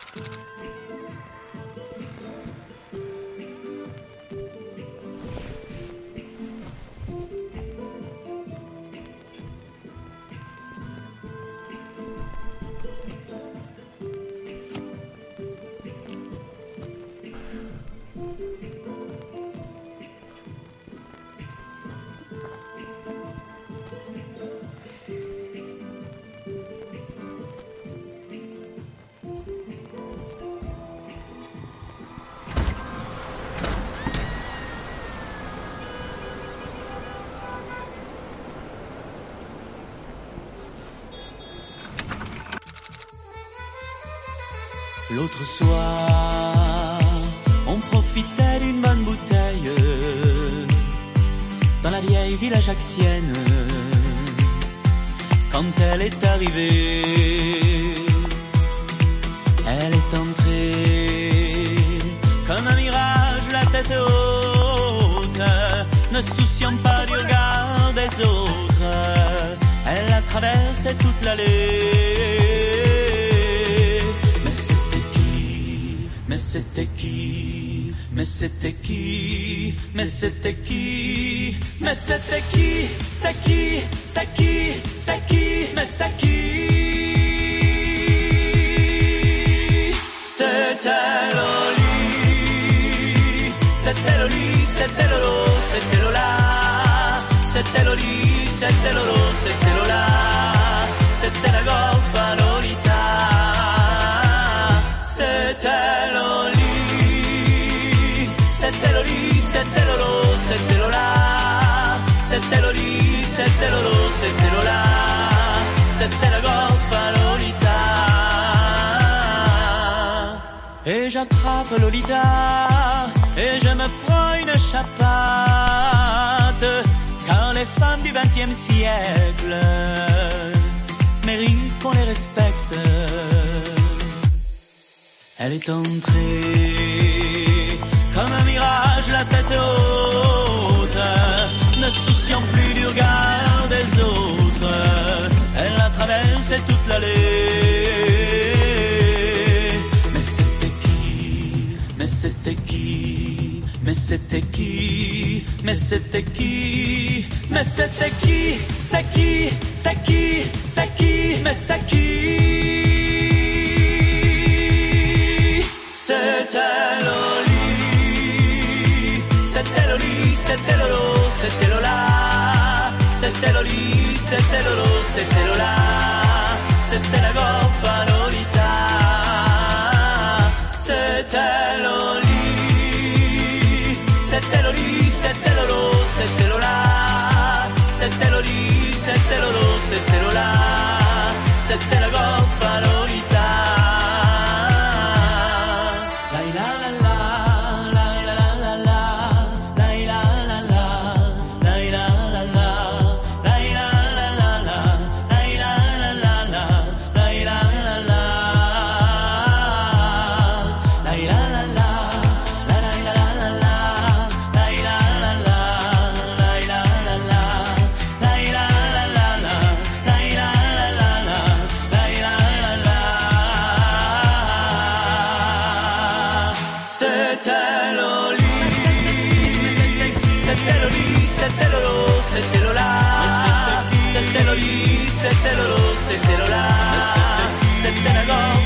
L'autre soir, on profitait d'une bonne bouteille dans la vieille ville ajaxienne. Quand elle est arrivée, elle est entrée comme un mirage, la tête haute, ne souciant pas du regard des autres. Elle a traversé toute l'allée. Mais c'était qui? Mais c'était qui? Mais c'était qui? Mais c'était qui? C'est qui? C'est qui? C'est qui? Mais c'est qui? C'était Loli. C'était Loli, c'était Lolo, c'était Lola. C'était Loli, c'était Lolo, c'était Lola. C'était la goffa Lolita. C'était Loli, c'était Loli, c'était Lolo, c'était Lola. C'était Loli, c'était Lolo, c'était Lola. C'était la goffa Lolita. Et j'attrape Lolita et je me prends une chapate, car les femmes du XXe siècle méritent qu'on les respecte. Elle est entrée comme un mirage, la tête haute, ne souciant plus du regard des autres. Elle a traversé toute l'allée. Mais c'était qui? Mais c'était qui? Mais c'était qui? Mais c'était qui? Mais c'était qui? C'est qui? C'est qui? C'est qui? Mais c'est qui? C'était Loli, c'était Loli, c'était Lolo, c'était Lola. C'était Loli, c'était Lolo, c'était Lola. C'était la goffa Lolita. C'était Loli, c'était Loli, c'était Lolo, c'était Lola. C'était Loli, c'était Lolo, c'était Lola. C'était la goffa Lolita. C'était Lolo, c'était Lola, c'était la goffa.